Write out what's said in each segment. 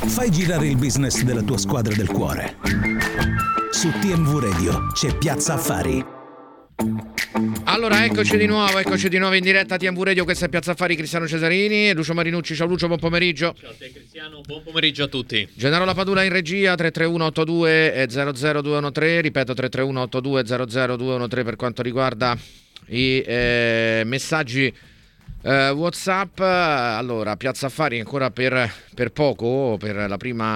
Fai girare il business della tua squadra del cuore. Su TMV Radio c'è Piazza Affari. Allora, eccoci di nuovo in diretta a TMV Radio, questa è Piazza Affari, Cristiano Cesarini e Lucio Marinucci. Ciao Lucio, buon pomeriggio. Ciao a te Cristiano, buon pomeriggio a tutti. Gennaro Lapadula in regia, 331-82-00213, ripeto 331-82-00213 per quanto riguarda i messaggi WhatsApp. Allora, Piazza Affari ancora per poco, per la prima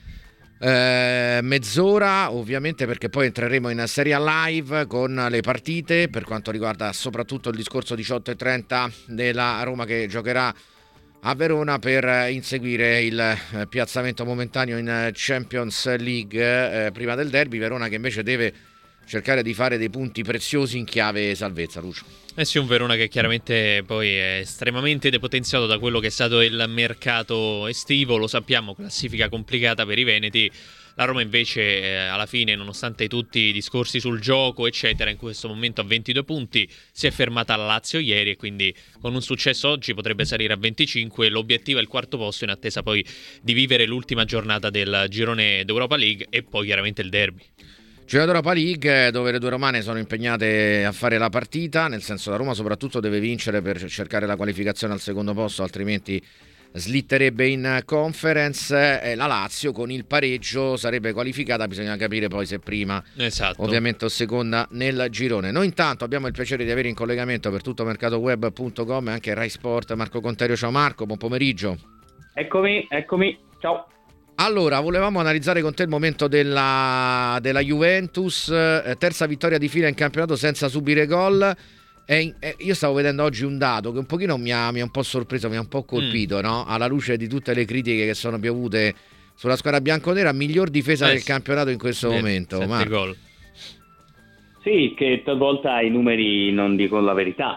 mezz'ora, ovviamente, perché poi entreremo in serie live con le partite per quanto riguarda soprattutto il discorso 18:30 della Roma che giocherà a Verona per inseguire il piazzamento momentaneo in Champions League prima del derby. Verona che invece deve cercare di fare dei punti preziosi in chiave salvezza, Lucio. Sì, un Verona che chiaramente poi è estremamente depotenziato da quello che è stato il mercato estivo, lo sappiamo, classifica complicata per i veneti. La Roma invece alla fine, nonostante tutti i discorsi sul gioco eccetera, in questo momento a 22 punti, si è fermata alla Lazio ieri e quindi con un successo oggi potrebbe salire a 25. L'obiettivo è il quarto posto in attesa poi di vivere l'ultima giornata del girone d'Europa League e poi chiaramente il derby. Girone d'Europa League dove le due romane sono impegnate a fare la partita, nel senso la Roma soprattutto deve vincere per cercare la qualificazione al secondo posto, altrimenti slitterebbe in Conference. La Lazio con il pareggio sarebbe qualificata, bisogna capire poi se prima ovviamente o seconda nel girone. Noi intanto abbiamo il piacere di avere in collegamento per tuttomercatoweb.com anche Rai Sport Marco Conterio. Ciao Marco, buon pomeriggio. Eccomi, ciao. Allora, volevamo analizzare con te il momento della Juventus, terza vittoria di fila in campionato senza subire gol. Io stavo vedendo oggi un dato che un pochino mi ha un po' sorpreso, mi ha un po' colpito, no? Alla luce di tutte le critiche che sono piovute sulla squadra bianconera, miglior difesa del campionato in questo momento. 7 gol. Sì, che talvolta i numeri non dicono la verità.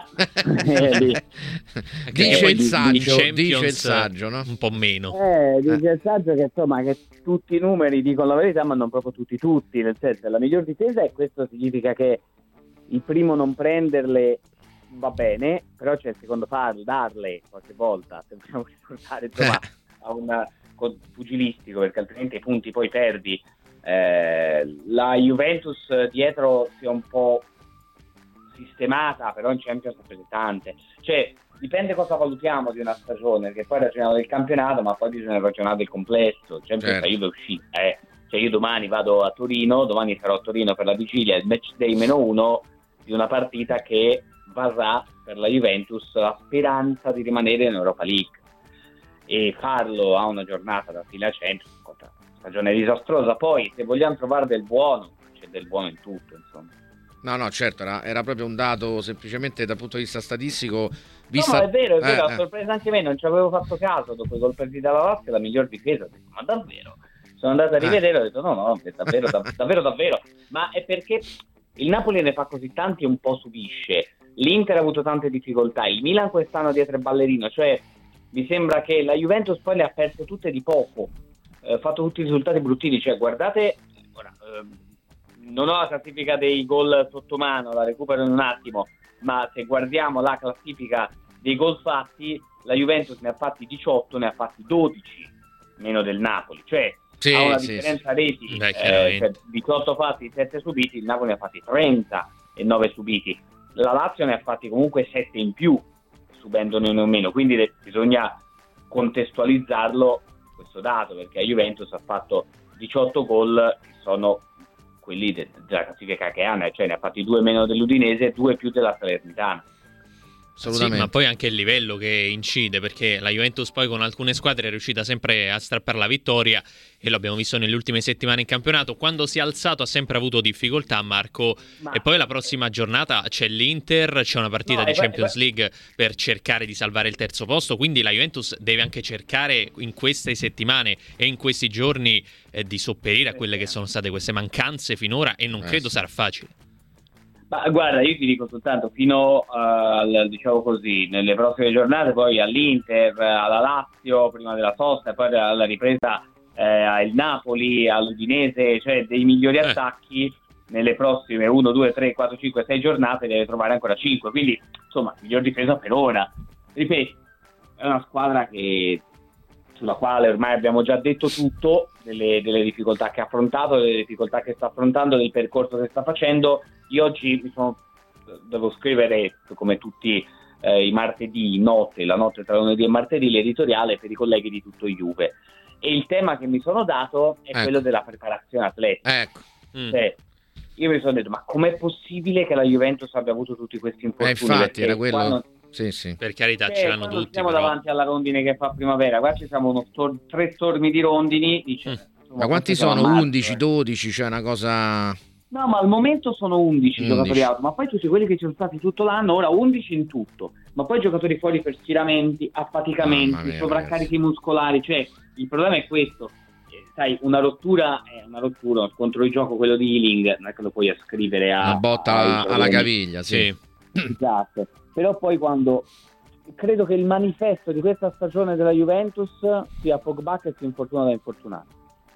dice il saggio, no? Un po' meno. Dice il saggio che insomma che tutti i numeri dicono la verità, ma non proprio tutti, nel senso la miglior difesa, e questo significa che il primo non prenderle va bene, però c'è il secondo farlo, darle qualche volta, se vogliamo riportare insomma a un pugilistico, perché altrimenti i punti poi perdi. La Juventus dietro si è un po' sistemata, però in Champions è pesante, cioè dipende cosa valutiamo di una stagione, perché poi ragioniamo del campionato ma poi bisogna ragionare del complesso. Champions, la Juve è uscita, cioè io domani vado a Torino, domani sarò a Torino per la vigilia, il match day -1 di una partita che varrà per la Juventus la speranza di rimanere in Europa League, e farlo a una giornata da fila a Champions, stagione disastrosa. Poi se vogliamo trovare del buono, c'è del buono in tutto, insomma. No, certo, era proprio un dato semplicemente dal punto di vista statistico. No, è vero, ha sorpreso anche me, non ci avevo fatto caso. Dopo i gol persi dalla Lazio, la miglior difesa, ho detto, ma davvero? Sono andato a rivedere, ho detto no, davvero. Ma è perché il Napoli ne fa così tanti e un po' subisce. L'Inter ha avuto tante difficoltà, il Milan quest'anno dietro il ballerino, cioè mi sembra che la Juventus poi le ha perse tutte di poco. Fatto tutti i risultati bruttini, cioè guardate ora, non ho la classifica dei gol sotto mano, la recupero in un attimo, ma se guardiamo la classifica dei gol fatti, la Juventus ne ha fatti 18, ne ha fatti 12 meno del Napoli, cioè ha una differenza reti, cioè 18 fatti, 7 subiti, il Napoli ne ha fatti 30 e 9 subiti, la Lazio ne ha fatti comunque 7 in più, subendone uno in meno, quindi bisogna contestualizzarlo questo dato, perché la Juventus ha fatto 18 gol che sono quelli della classifica che hanno, cioè ne ha fatti 2 meno dell'Udinese, 2 più della Salernitana. Sì, ma poi anche il livello che incide, perché la Juventus poi con alcune squadre è riuscita sempre a strappare la vittoria e lo abbiamo visto nelle ultime settimane in campionato. Quando si è alzato ha sempre avuto difficoltà, Marco, e poi la prossima giornata c'è l'Inter, c'è una partita di Champions League per cercare di salvare il terzo posto, quindi la Juventus deve anche cercare in queste settimane e in questi giorni di sopperire a quelle che sono state queste mancanze finora, e non credo sarà facile. Ma guarda, io ti dico soltanto fino diciamo così, nelle prossime giornate, poi all'Inter, alla Lazio prima della sosta, e poi alla ripresa al Napoli, all'Udinese, cioè dei migliori attacchi nelle prossime 1, 2, 3, 4, 5, 6 giornate deve trovare ancora 5, quindi insomma miglior difesa per ora. Ripeto, è una squadra che sulla quale ormai abbiamo già detto tutto, delle difficoltà che ha affrontato, delle difficoltà che sta affrontando, del percorso che sta facendo. Io oggi devo scrivere, come tutti i martedì notte, la notte tra lunedì e martedì, l'editoriale per i colleghi di Tutto Juve, e il tema che mi sono dato è quello della preparazione atletica. Cioè, io mi sono detto, ma com'è possibile che la Juventus abbia avuto tutti questi infortuni? Infatti era quello... Sì. Per carità, ce l'hanno tutti. Siamo però davanti alla rondine che fa primavera, qua ci siamo 3 stormi di rondini. Ma quanti sono? 11, 12, cioè una cosa... No, ma al momento sono 11 giocatori out, ma poi tutti quelli che ci sono stati tutto l'anno, ora 11 in tutto, ma poi giocatori fuori per stiramenti, affaticamenti, sovraccarichi muscolari, cioè il problema è questo. Sai, una rottura è una rottura, contro il gioco quello di Ealing non è che lo puoi ascrivere a... Una botta alla caviglia, sì. Esatto, però poi quando... Credo che il manifesto di questa stagione della Juventus sia Pogba che si infortuna da infortunato.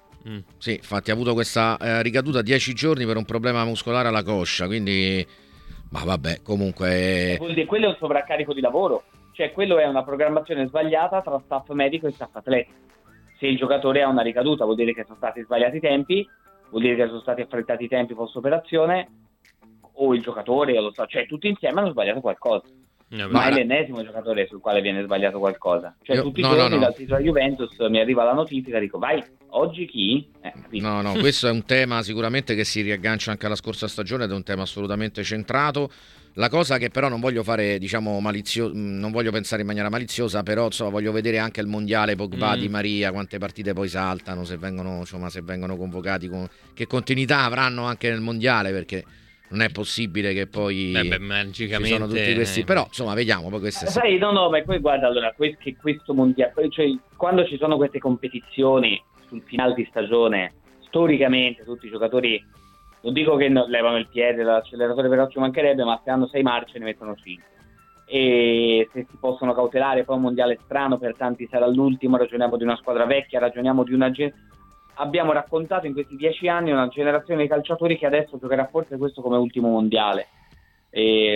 Sì, infatti ha avuto questa ricaduta 10 giorni per un problema muscolare alla coscia, quindi... Ma vabbè, comunque... Quello è un sovraccarico di lavoro, cioè quello è una programmazione sbagliata tra staff medico e staff atletico. Se il giocatore ha una ricaduta vuol dire che sono stati sbagliati i tempi, vuol dire che sono stati affrettati i tempi post operazione, o il giocatore, cioè tutti insieme hanno sbagliato qualcosa. Ma è l'ennesimo giocatore sul quale viene sbagliato qualcosa. Cioè tutti i giorni dal titolo Juventus mi arriva la notifica, dico vai, oggi chi? No, questo è un tema sicuramente che si riaggancia anche alla scorsa stagione ed è un tema assolutamente centrato. La cosa che però non voglio fare, diciamo, non voglio pensare in maniera maliziosa, però insomma voglio vedere anche il mondiale Pogba, Di Maria, quante partite poi saltano, se vengono convocati, che continuità avranno anche nel mondiale, perché non è possibile che poi magicamente ci sono tutti questi, però insomma vediamo poi queste sai, ma poi guarda, allora che questo mondiale, cioè quando ci sono queste competizioni sul finale di stagione, storicamente tutti i giocatori, non dico che levano il piede dall'acceleratore, però ci mancherebbe, ma se hanno 6 marce ne mettono 5, e se si possono cautelare, poi un mondiale strano, per tanti sarà l'ultimo, ragioniamo di una squadra vecchia, ragioniamo di una abbiamo raccontato in questi 10 anni una generazione di calciatori che adesso giocherà forse questo come ultimo mondiale, e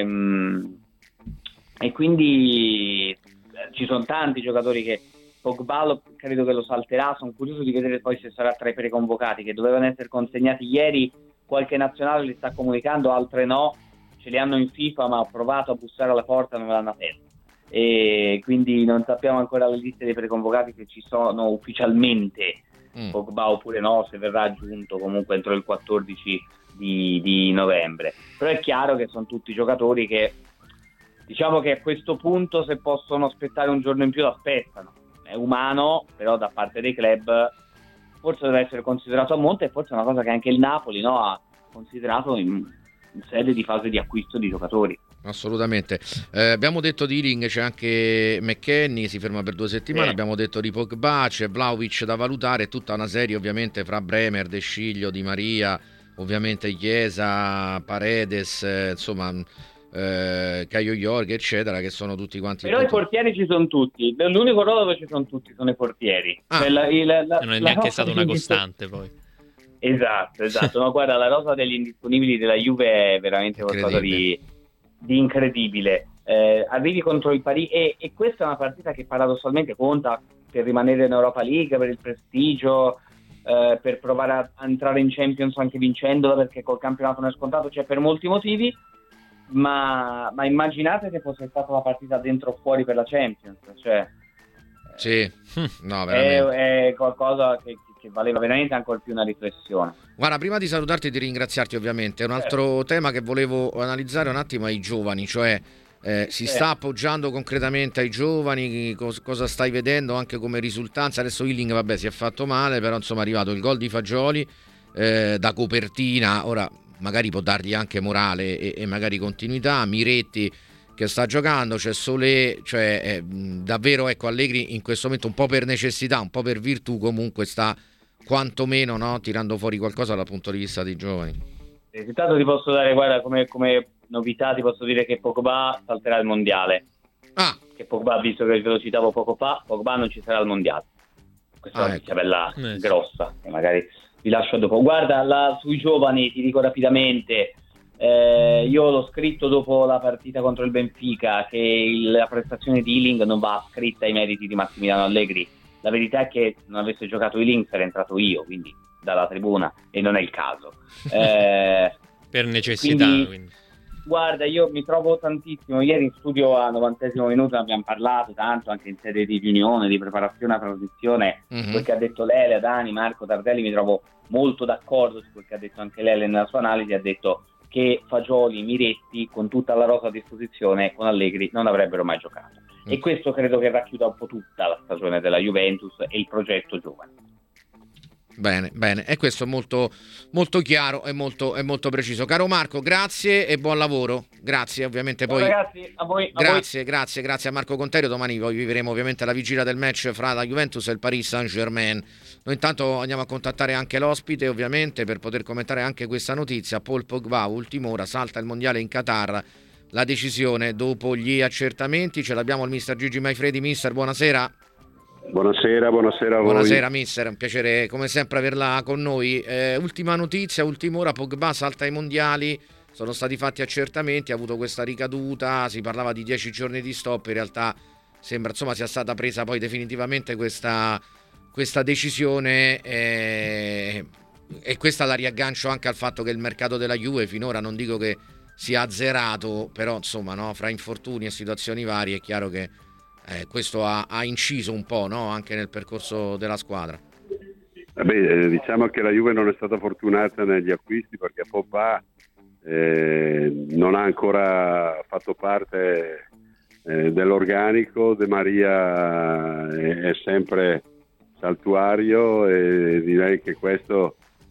quindi ci sono tanti giocatori che Pogba credo che lo salterà, sono curioso di vedere poi se sarà tra i preconvocati che dovevano essere consegnati ieri. Qualche nazionale li sta comunicando, altre no, ce li hanno in FIFA, ma ho provato a bussare alla porta, non me l'hanno aperta, e quindi non sappiamo ancora le liste dei preconvocati che ci sono ufficialmente, Pogba oppure no, se verrà aggiunto comunque entro il 14 di novembre. Però è chiaro che sono tutti giocatori che, diciamo che a questo punto, se possono aspettare un giorno in più, lo aspettano. È umano, però da parte dei club forse deve essere considerato a monte, e forse è una cosa che anche il Napoli ha considerato in sede di fase di acquisto di giocatori. Assolutamente. Abbiamo detto di Ealing, c'è anche McKennie, si ferma per 2 settimane. Abbiamo detto di Pogba, c'è Vlahovic da valutare, tutta una serie ovviamente fra Bremer, De Sciglio, Di Maria, ovviamente Chiesa, Paredes, insomma Caio Jorge, eccetera, che sono tutti quanti. Però i portieri ci sono tutti, l'unico ruolo dove ci sono tutti sono i portieri. Cioè non è neanche stata una costante poi. Esatto. Ma guarda, la rosa degli indisponibili della Juve è veramente qualcosa di incredibile. Arrivi contro il Paris e questa è una partita che paradossalmente conta per rimanere in Europa League, per il prestigio, per provare a entrare in Champions anche vincendola, perché col campionato non è scontato, cioè per molti motivi. Ma immaginate se fosse stata la partita dentro o fuori per la Champions, cioè sì, no, veramente è qualcosa che valeva veramente ancora più una riflessione. Guarda, prima di salutarti e di ringraziarti, ovviamente un altro tema che volevo analizzare un attimo è i giovani, cioè si sta appoggiando concretamente ai giovani, cosa stai vedendo anche come risultanza? Adesso Ealing vabbè si è fatto male, però insomma è arrivato il gol di Fagioli da copertina, ora magari può dargli anche morale e magari continuità. Miretti che sta giocando, c'è Solé, cioè davvero, ecco, Allegri in questo momento un po' per necessità, un po' per virtù, comunque sta quantomeno tirando fuori qualcosa dal punto di vista dei giovani. Intanto ti posso dare, guarda, come novità ti posso dire che Pogba salterà il mondiale. Che Pogba, visto che ve lo citavo poco fa, Pogba non ci sarà al mondiale. Questa è una notizia bella grossa, che magari vi lascio dopo. Guarda, sui giovani ti dico rapidamente, io l'ho scritto dopo la partita contro il Benfica, che la prestazione di Ealing non va ascritta ai meriti di Massimiliano Allegri, La verità è che non avesse giocato i Lynx era entrato io, quindi dalla tribuna, e non è il caso. Per necessità. Quindi. Guarda, io mi trovo tantissimo. Ieri in studio a 90° minuto ne abbiamo parlato tanto, anche in sede di riunione, di preparazione alla trasmissione. Quel che ha detto Lele, Dani, Marco, Tardelli, mi trovo molto d'accordo su quel che ha detto anche Lele nella sua analisi. Ha detto che Fagioli, Miretti, con tutta la rosa a disposizione, con Allegri non avrebbero mai giocato. E questo credo che racchiuda un po' tutta la stagione della Juventus e il progetto giovane. Bene, e questo è molto, molto chiaro e molto preciso. Caro Marco, grazie e buon lavoro. Grazie, ovviamente. Poi ragazzi, a voi. Grazie a Marco Conterio. Domani poi vivremo ovviamente la vigilia del match fra la Juventus e il Paris Saint-Germain. Noi intanto andiamo a contattare anche l'ospite, ovviamente, per poter commentare anche questa notizia. Paul Pogba, ultima ora, salta il mondiale in Qatar. La decisione dopo gli accertamenti. Ce l'abbiamo il mister Gigi Maifredi. Mister, buonasera. Buonasera a voi. Buonasera mister, è un piacere come sempre averla con noi. Ultima notizia, ultima ora, Pogba salta ai mondiali, sono stati fatti accertamenti, ha avuto questa ricaduta, si parlava di 10 giorni di stop, in realtà sembra sia stata presa poi definitivamente questa decisione e questa la riaggancio anche al fatto che il mercato della Juve finora non dico che sia azzerato, però fra infortuni e situazioni varie è chiaro che questo ha inciso un po', no? Anche nel percorso della squadra. Diciamo che la Juve non è stata fortunata negli acquisti perché Pogba non ha ancora fatto parte dell'organico. De Maria è sempre saltuario e direi che questo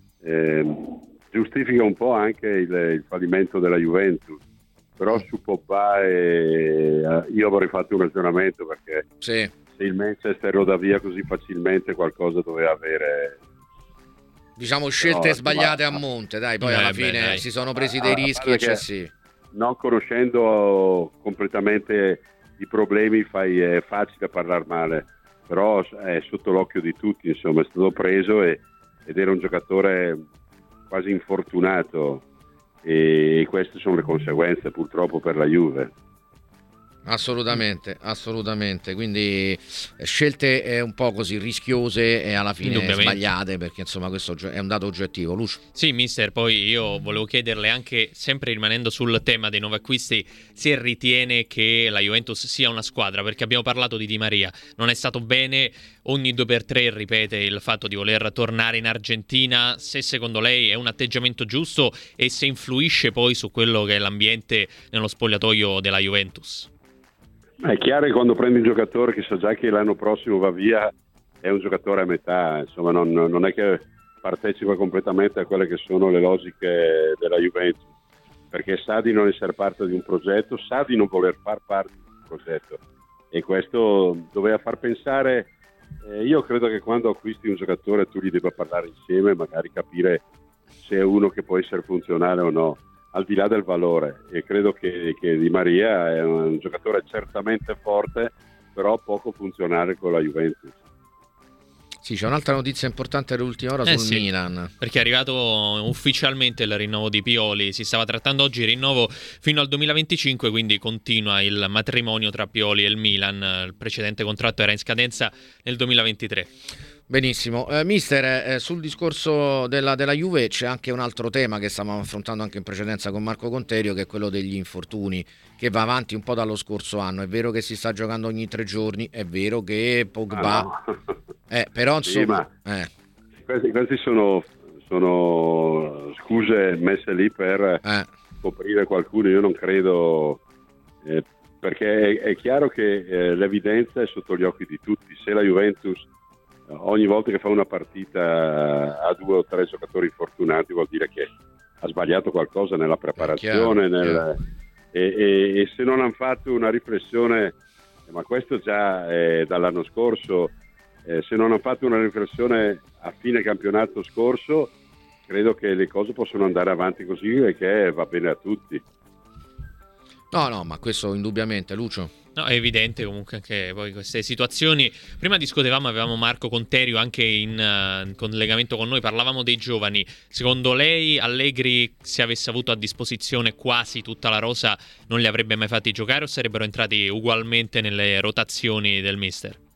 giustifica un po' anche il fallimento della Juventus. Però su Pogba io avrei fatto un ragionamento perché se il Manchester lo dà via così facilmente qualcosa doveva avere, scelte sbagliate a monte, dai, poi alla fine si sono presi dei rischi eccessivi. Non conoscendo completamente i problemi è facile parlare male, però è sotto l'occhio di tutti, insomma, è stato preso ed era un giocatore quasi infortunato. E queste sono le conseguenze purtroppo per la Juve. Assolutamente, quindi scelte un po' così rischiose e alla fine sbagliate, perché questo è un dato oggettivo. Lucio. Sì, mister, poi io volevo chiederle anche, sempre rimanendo sul tema dei nuovi acquisti, se ritiene che la Juventus sia una squadra, perché abbiamo parlato di Di Maria, non è stato bene, ogni 2x3 ripete il fatto di voler tornare in Argentina, se secondo lei è un atteggiamento giusto e se influisce poi su quello che è l'ambiente nello spogliatoio della Juventus. È chiaro che quando prendi un giocatore che sa già che l'anno prossimo va via è un giocatore a metà, insomma non è che partecipa completamente a quelle che sono le logiche della Juventus, perché sa di non essere parte di un progetto, sa di non voler far parte di un progetto e questo doveva far pensare, io credo che quando acquisti un giocatore tu gli debba parlare insieme e magari capire se è uno che può essere funzionale o no, al di là del valore, e credo che Di Maria è un giocatore certamente forte, però poco funzionale con la Juventus. Sì, c'è un'altra notizia importante dell'ultima ora sul Milan. Perché è arrivato ufficialmente il rinnovo di Pioli, si stava trattando oggi il rinnovo fino al 2025, quindi continua il matrimonio tra Pioli e il Milan, il precedente contratto era in scadenza nel 2023. Benissimo, mister, sul discorso della Juve c'è anche un altro tema che stavamo affrontando anche in precedenza con Marco Conterio, che è quello degli infortuni, che va avanti un po' dallo scorso anno. È vero che si sta giocando ogni 3 giorni, è vero che Pogba però insomma questi sono scuse messe lì per coprire qualcuno. Io non credo, perché è chiaro che l'evidenza è sotto gli occhi di tutti. Se la Juventus ogni volta che fa una partita ha 2 o 3 giocatori infortunati, vuol dire che ha sbagliato qualcosa nella preparazione, e se non hanno fatto una riflessione, ma questo già è dall'anno scorso, se non hanno fatto una riflessione a fine campionato scorso, credo che le cose possono andare avanti così e che va bene a tutti. No, ma questo indubbiamente, Lucio. No, è evidente comunque anche poi queste situazioni. Prima discutevamo, avevamo Marco Conterio anche in collegamento con noi, parlavamo dei giovani. Secondo lei Allegri, se avesse avuto a disposizione quasi tutta la rosa, non li avrebbe mai fatti giocare o sarebbero entrati ugualmente nelle rotazioni del mister?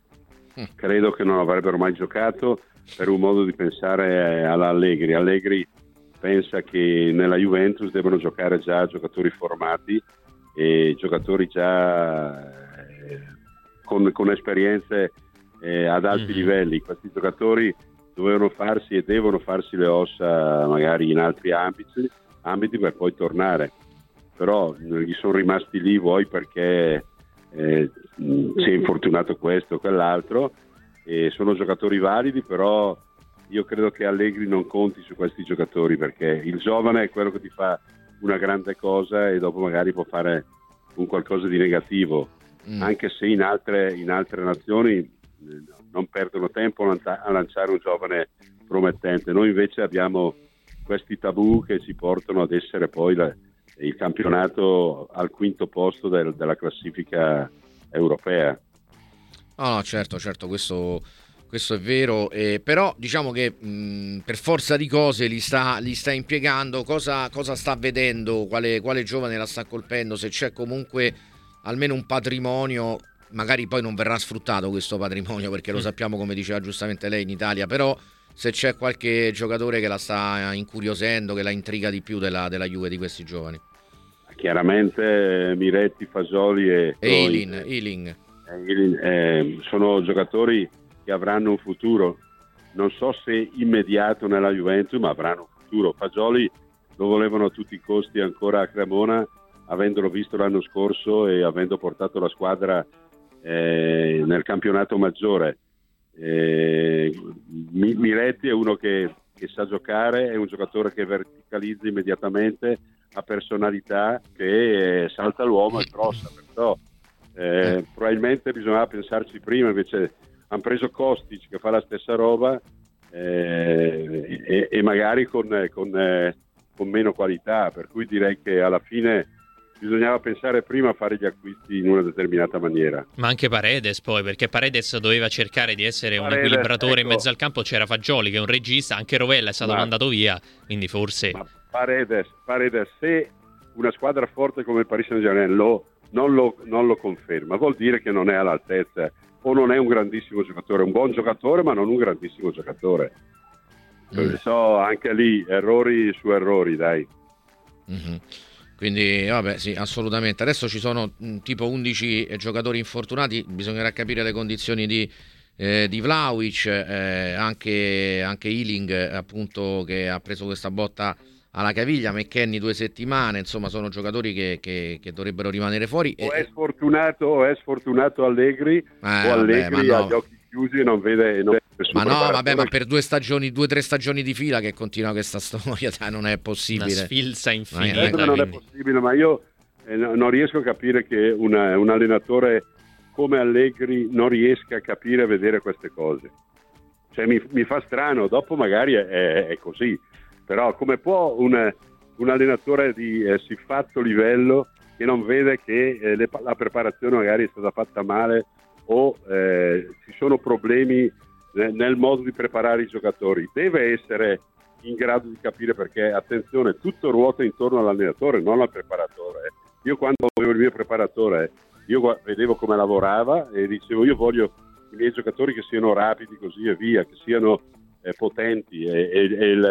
credo che non avrebbero mai giocato, per un modo di pensare alla Allegri. Allegri pensa che nella Juventus devono giocare già giocatori formati e giocatori già con esperienze ad alti livelli. Questi giocatori dovevano farsi e devono farsi le ossa magari in altri ambiti per poi tornare, però gli sono rimasti lì, vuoi perché si è infortunato questo o quell'altro, e sono giocatori validi, però io credo che Allegri non conti su questi giocatori, perché il giovane è quello che ti fa una grande cosa e dopo magari può fare un qualcosa di negativo, anche se in altre nazioni non perdono tempo a lanciare un giovane promettente. Noi invece abbiamo questi tabù che ci portano ad essere poi il campionato al quinto posto della classifica europea. No, certo, questo è vero, però diciamo che per forza di cose li sta impiegando. Cosa sta vedendo, quale giovane la sta colpendo, se c'è comunque almeno un patrimonio. Magari poi non verrà sfruttato questo patrimonio, perché lo sappiamo, come diceva giustamente lei, in Italia, però se c'è qualche giocatore che la sta incuriosendo, che la intriga di più della Juve di questi giovani. Chiaramente Miretti, Fasoli e Ealing sono giocatori che avranno un futuro, non so se immediato nella Juventus, ma avranno un futuro. Fasoli lo volevano a tutti i costi ancora a Cremona, avendolo visto l'anno scorso e avendo portato la squadra nel campionato maggiore. Miretti è uno che sa giocare, è un giocatore che verticalizza immediatamente, ha personalità, che salta l'uomo e crossa, perciò probabilmente bisognava pensarci prima, invece hanno preso Kostic che fa la stessa roba e magari con meno qualità, per cui direi che alla fine bisognava pensare prima a fare gli acquisti in una determinata maniera. Ma anche Paredes poi, perché Paredes doveva cercare di essere un equilibratore, ecco. In mezzo al campo c'era Fagioli che è un regista, anche Rovella è stato mandato via, quindi forse... Ma Paredes, se una squadra forte come il Paris Saint-Germain non lo conferma, vuol dire che non è all'altezza, o non è un grandissimo giocatore, un buon giocatore ma non un grandissimo giocatore. So, anche lì errori su errori, dai. Quindi vabbè, sì, assolutamente. Adesso ci sono tipo 11 giocatori infortunati, bisognerà capire le condizioni di Vlahovic, anche Ealing, appunto, che ha preso questa botta alla caviglia, McKennie 2 settimane, insomma sono giocatori che dovrebbero rimanere fuori. O è sfortunato Allegri, o Allegri ha gli occhi chiusi e non vede ma no, vabbè, ma per 2 o 3 stagioni di fila che continua questa storia, dai, non è possibile. Una sfilza infinita. Non è possibile, ma io non riesco a capire che un allenatore come Allegri non riesca a capire e vedere queste cose. Cioè mi fa strano, dopo magari è così, però come può un allenatore di siffatto livello che non vede che la preparazione magari è stata fatta male o ci sono problemi nel modo di preparare i giocatori? Deve essere in grado di capire, perché attenzione, tutto ruota intorno all'allenatore, non al preparatore. Io quando avevo il mio preparatore, io vedevo come lavorava e dicevo: io voglio i miei giocatori che siano rapidi, così e via, che siano potenti, e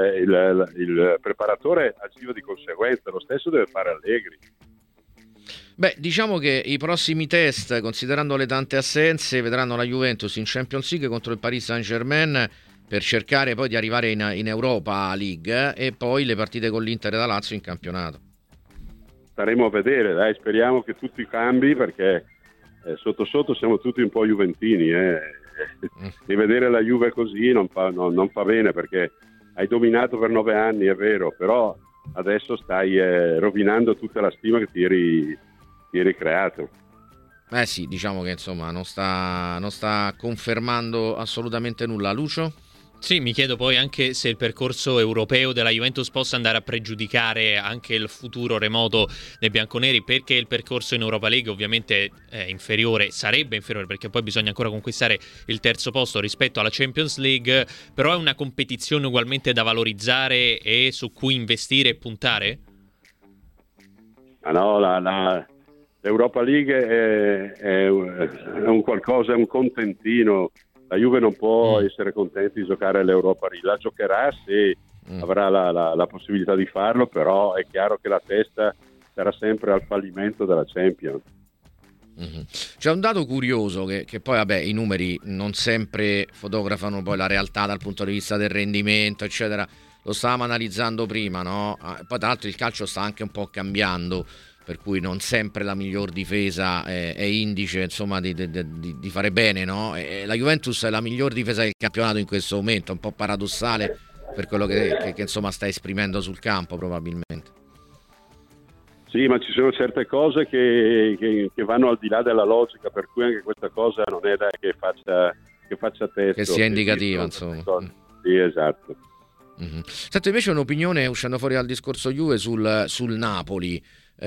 il preparatore agiva di conseguenza. Lo stesso deve fare Allegri. Beh, diciamo che i prossimi test, considerando le tante assenze, vedranno la Juventus in Champions League contro il Paris Saint-Germain, per cercare poi di arrivare in Europa League, e poi le partite con l'Inter e la Lazio in campionato. Staremo a vedere, dai, speriamo che tutto cambi, perché sotto sotto siamo tutti un po' juventini, e vedere la Juve così non fa bene, perché hai dominato per 9 anni, è vero, però adesso stai rovinando tutta la stima che ti eri creato. Sì, diciamo che insomma non sta confermando assolutamente nulla. Lucio? Sì, mi chiedo poi anche se il percorso europeo della Juventus possa andare a pregiudicare anche il futuro remoto dei bianconeri, perché il percorso in Europa League ovviamente è inferiore, sarebbe inferiore, perché poi bisogna ancora conquistare il terzo posto rispetto alla Champions League, però è una competizione ugualmente da valorizzare e su cui investire e puntare? L'Europa League è un qualcosa, è un contentino la Juve non può essere contenta di giocare all'Europa League, la giocherà se avrà la possibilità di farlo, però è chiaro che la testa sarà sempre al fallimento della Champions. C'è un dato curioso che poi i numeri non sempre fotografano poi la realtà dal punto di vista del rendimento eccetera, lo stavamo analizzando prima, no? Poi tra l'altro il calcio sta anche un po' cambiando, per cui non sempre la miglior difesa è indice insomma di fare bene, no? E la Juventus è la miglior difesa del campionato in questo momento, un po' paradossale per quello che insomma sta esprimendo sul campo probabilmente. Sì, ma ci sono certe cose che vanno al di là della logica, per cui anche questa cosa non è da che faccia testo. Che sia indicativa, insomma. Sì, esatto. Senti, invece un'opinione, uscendo fuori dal discorso Juve, sul Napoli,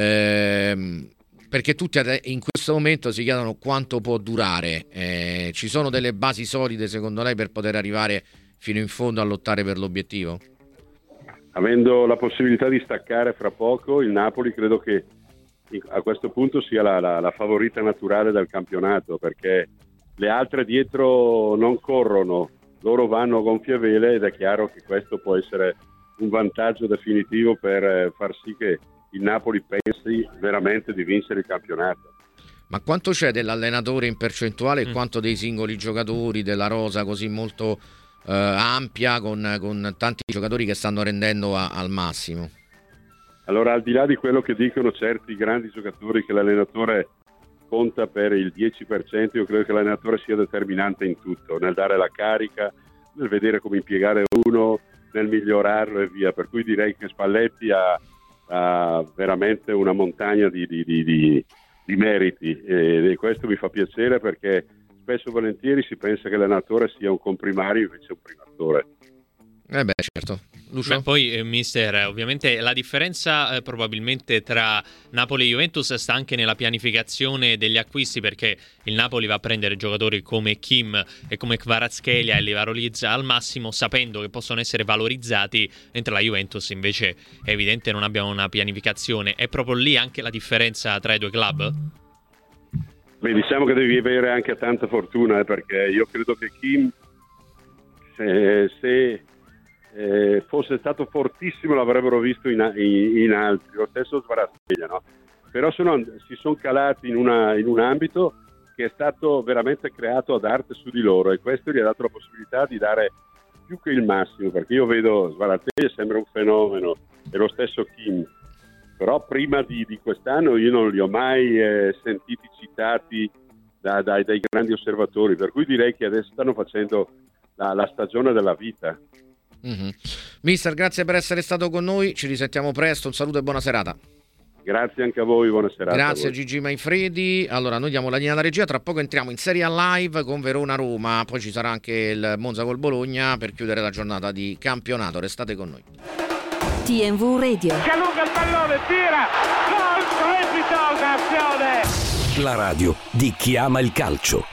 perché tutti in questo momento si chiedono quanto può durare. Ci sono delle basi solide, secondo lei, per poter arrivare fino in fondo a lottare per l'obiettivo? Avendo la possibilità di staccare fra poco, il Napoli credo che a questo punto sia la favorita naturale del campionato, perché le altre dietro non corrono, loro vanno a gonfie vele, ed è chiaro che questo può essere un vantaggio definitivo per far sì che il Napoli pensi veramente di vincere il campionato. Ma quanto c'è dell'allenatore in percentuale e quanto dei singoli giocatori, della rosa così molto ampia, con tanti giocatori che stanno rendendo al massimo? Allora, al di là di quello che dicono certi grandi giocatori che l'allenatore conta per il 10%, io credo che l'allenatore sia determinante in tutto, nel dare la carica, nel vedere come impiegare uno, nel migliorarlo e via, per cui direi che Spalletti ha veramente una montagna di meriti, e questo mi fa piacere, perché spesso e volentieri si pensa che l'allenatore sia un comprimario, invece è un primatore. Certo. Lucio? Poi mister, ovviamente la differenza probabilmente tra Napoli e Juventus sta anche nella pianificazione degli acquisti, perché il Napoli va a prendere giocatori come Kim e come Kvaratskhelia e li valorizza al massimo, sapendo che possono essere valorizzati, mentre la Juventus invece è evidente non abbiamo una pianificazione. È proprio lì anche la differenza tra i due club? Beh, diciamo che devi avere anche tanta fortuna, perché io credo che Kim se fosse stato fortissimo l'avrebbero visto in altri, lo stesso Kvaratskhelia, no? Però si sono calati in un ambito che è stato veramente creato ad arte su di loro, e questo gli ha dato la possibilità di dare più che il massimo, perché io vedo Kvaratskhelia sembra un fenomeno, e lo stesso Kim, però prima di quest'anno io non li ho mai sentiti citati dai grandi osservatori, per cui direi che adesso stanno facendo la stagione della vita. Mister, grazie per essere stato con noi, ci risentiamo presto, un saluto e buona serata. Grazie anche a voi, buona serata. Grazie a Gigi Manfredi. Allora, noi diamo la linea alla regia, tra poco entriamo in Serie A Live con Verona-Roma, poi ci sarà anche il Monza col Bologna per chiudere la giornata di campionato, restate con noi. TNV Radio. Si allunga il pallone, tira, gol, strepitosa azione. La radio di chi ama il calcio.